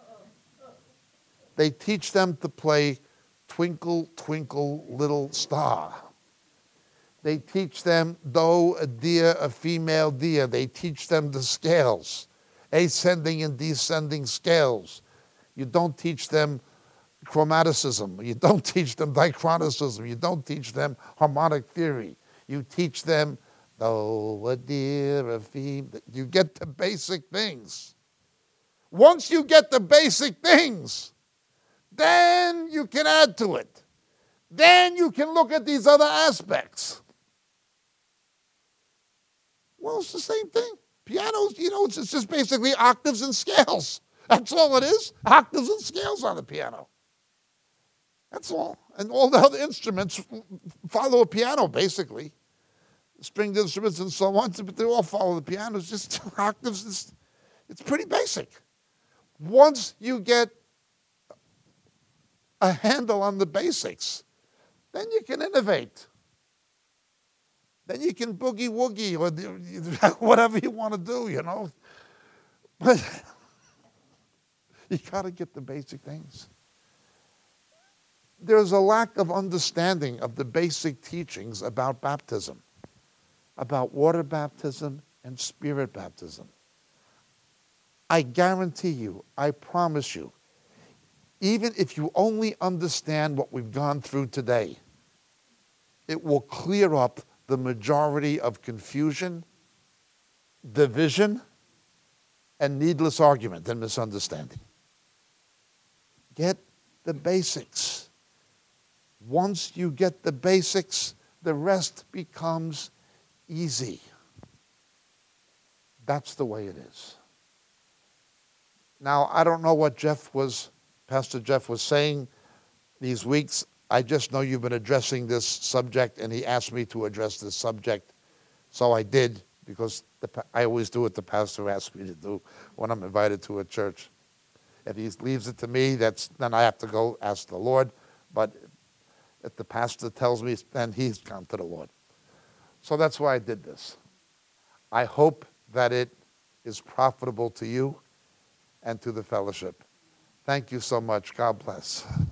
They teach them to play Twinkle, Twinkle, Little Star. They teach them do, a deer, a female deer. They teach them the scales, ascending and descending scales. You don't teach them chromaticism. You don't teach them diachronicism. You don't teach them harmonic theory. You teach them do, a deer, a female. You get the basic things. Once you get the basic things, then you can add to it. Then you can look at these other aspects. Well, it's the same thing. Pianos, it's just basically octaves and scales. That's all it is. Octaves and scales on the piano. That's all. And all the other instruments follow a piano, basically. Stringed instruments and so on, but they all follow the piano. It's just octaves. It's pretty basic. Once you get a handle on the basics, then you can innovate. Then you can boogie-woogie or whatever you want to do, But you got to get the basic things. There's a lack of understanding of the basic teachings about baptism, about water baptism and spirit baptism. I guarantee you, I promise you, even if you only understand what we've gone through today, it will clear up the majority of confusion, division, and needless argument and misunderstanding. Get the basics. Once you get the basics, the rest becomes easy. That's the way it is. Now, I don't know what Pastor Jeff was saying these weeks. I just know you've been addressing this subject, and he asked me to address this subject. So I did, because I always do what the pastor asks me to do when I'm invited to a church. If he leaves it to me, then I have to go ask the Lord. But if the pastor tells me, then he's gone to the Lord. So that's why I did this. I hope that it is profitable to you and to the fellowship. Thank you so much. God bless.